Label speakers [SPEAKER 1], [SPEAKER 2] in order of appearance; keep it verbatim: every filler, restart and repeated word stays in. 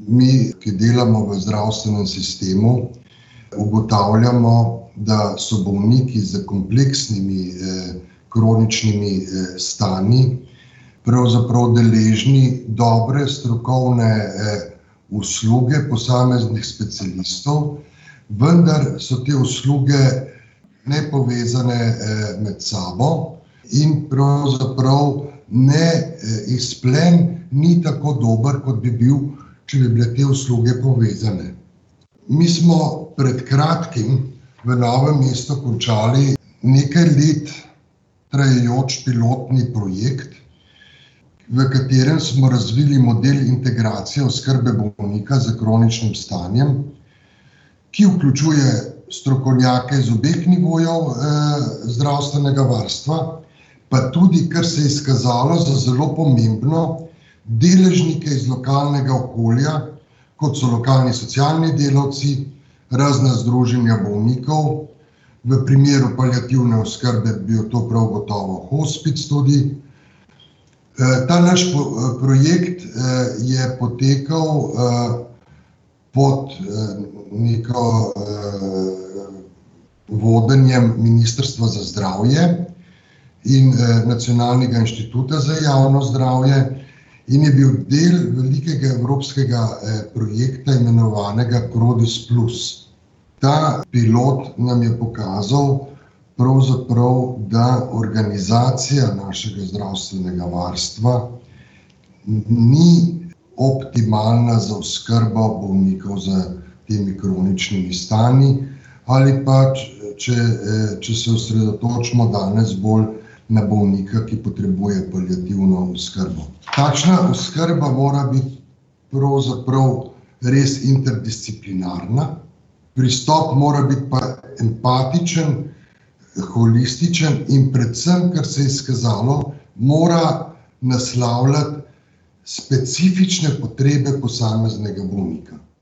[SPEAKER 1] Mi, ki delamo v zdravstvenem sistemu, ugotavljamo, da so bolniki s kompleksnimi eh, kroničnimi eh, stanji pravzaprav deležni dobre strokovne eh, usluge posameznih specialistov, vendar so te usluge nepovezane eh, med sabo in pravzaprav ne eh, izplen ni tako dober, kot bi bil, če bi bile te usluge povezane. Mi smo pred kratkim v Novem mestu končali nekaj let trajajoč pilotni projekt, v katerem smo razvili model integracije oskrbe bolnika z kroničnim stanjem, ki vključuje strokovnjake iz obeh nivojev eh, zdravstvenega varstva, pa tudi, kar se je izkazalo za zelo pomembno, deležnike iz lokalnega okolja, kot so lokalni socialni delavci, razna združenja bolnikov, v primeru paliativne oskrbe bi to prav gotovo hospic tudi. Ta naš projekt je potekal pod neko vodenjem Ministrstva za zdravje in Nacionalnega inštituta za javno zdravje in je bil del velikega evropskega projekta imenovanega Crodis Plus. Ta pilot nam je pokazal pravzaprav, da organizacija našega zdravstvenega varstva ni optimalna za oskrbo bolnikov z temi kroničnimi stanji ali pa, če, če se osredotočimo danes bolj na bolnika, ki potrebuje paliativno oskrbo. Takšna oskrba mora biti pravzaprav res interdisciplinarna, pristop mora biti pa empatičen, holističen in predvsem, kar se je izkazalo, mora naslavljati specifične potrebe posameznega bolnika.